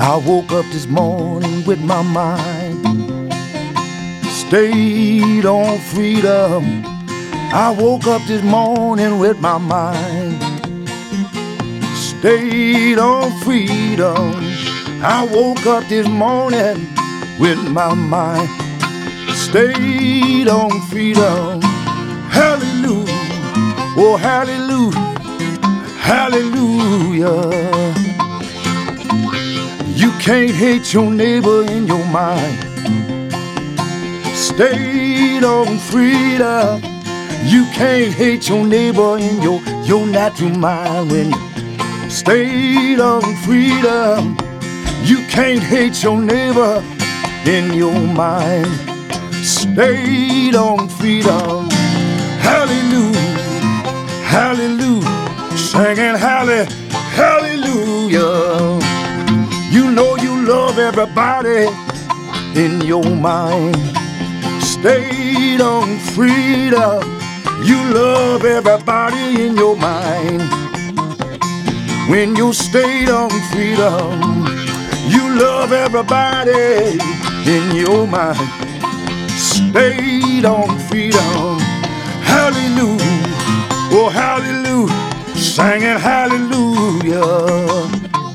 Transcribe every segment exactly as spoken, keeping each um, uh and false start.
I woke up this morning with my mind stayed on freedom. I woke up this morning with my mind stayed on freedom. I woke up this morning with my mind stayed on freedom. Hallelujah, oh hallelujah, hallelujah. You can't hate your neighbor in your mind stayed on freedom. You can't hate your neighbor in your, your natural mind when you stayed on freedom. You can't hate your neighbor in your mind stayed on freedom. Hallelujah, hallelujah, singing halle, hallelujah. You know you love everybody in your mind stayed on freedom. You love everybody in your mind when you stayed on freedom. You love everybody in your mind stayed on freedom. Hallelujah, oh hallelujah, singing hallelujah.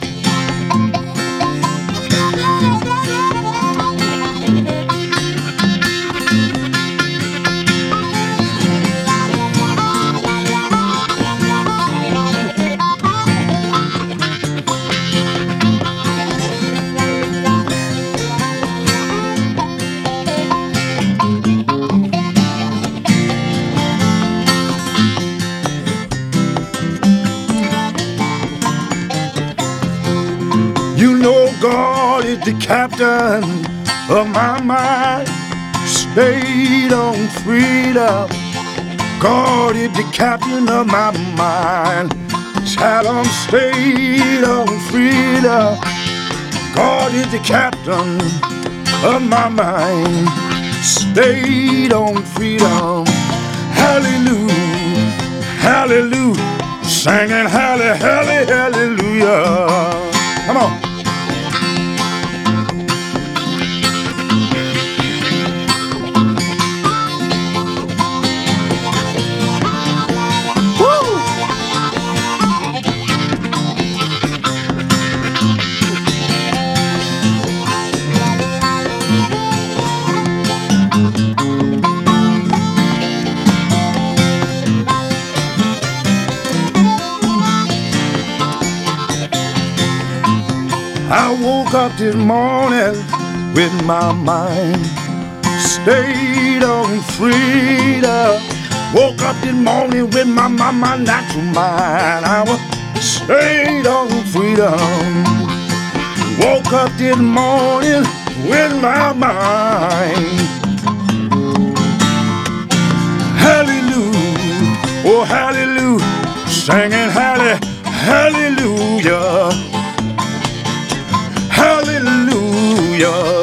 You know God is the captain of my mind stayed on freedom. God is the captain of my mind. Child, I'm stayed on freedom. God is the captain of my mind stayed on freedom. Hallelujah, hallelujah, singing halle, halle, hallelujah. Come on. I woke up this morning with my mind stayed on freedom. Woke up this morning with my, my, my natural mind. I was stayed on freedom. Woke up this morning with my mind. Hallelujah, oh hallelujah, singing halle, hallelujah. Hallelujah.